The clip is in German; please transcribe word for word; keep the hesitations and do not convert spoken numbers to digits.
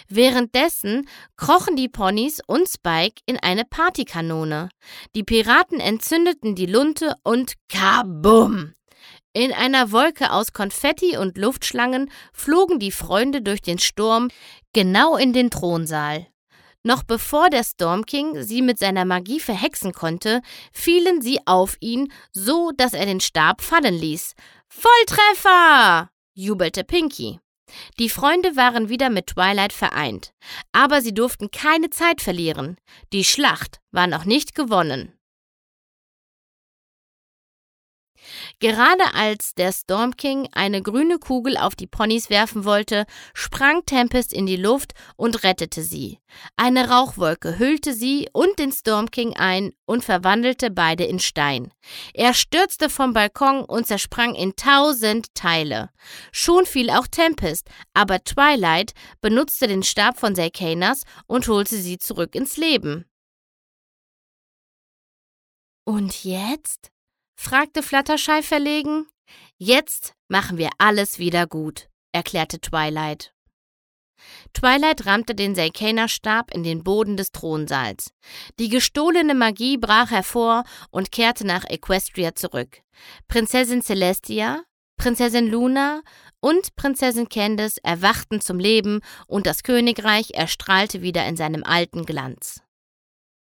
Währenddessen krochen die Ponys und Spike in eine Partykanone. Die Piraten entzündeten die Lunte und kabum! In einer Wolke aus Konfetti und Luftschlangen flogen die Freunde durch den Sturm genau in den Thronsaal. Noch bevor der Storm King sie mit seiner Magie verhexen konnte, fielen sie auf ihn, so dass er den Stab fallen ließ. »Volltreffer!« jubelte Pinky. Die Freunde waren wieder mit Twilight vereint, aber sie durften keine Zeit verlieren. Die Schlacht war noch nicht gewonnen. Gerade als der Storm King eine grüne Kugel auf die Ponys werfen wollte, sprang Tempest in die Luft und rettete sie. Eine Rauchwolke hüllte sie und den Storm King ein und verwandelte beide in Stein. Er stürzte vom Balkon und zersprang in tausend Teile. Schon fiel auch Tempest, aber Twilight benutzte den Stab von Serkanos und holte sie zurück ins Leben. »Und jetzt?« fragte Fluttershy verlegen. »Jetzt machen wir alles wieder gut«, erklärte Twilight. Twilight rammte den Serkanos-Stab in den Boden des Thronsaals. Die gestohlene Magie brach hervor und kehrte nach Equestria zurück. Prinzessin Celestia, Prinzessin Luna und Prinzessin Candace erwachten zum Leben und das Königreich erstrahlte wieder in seinem alten Glanz.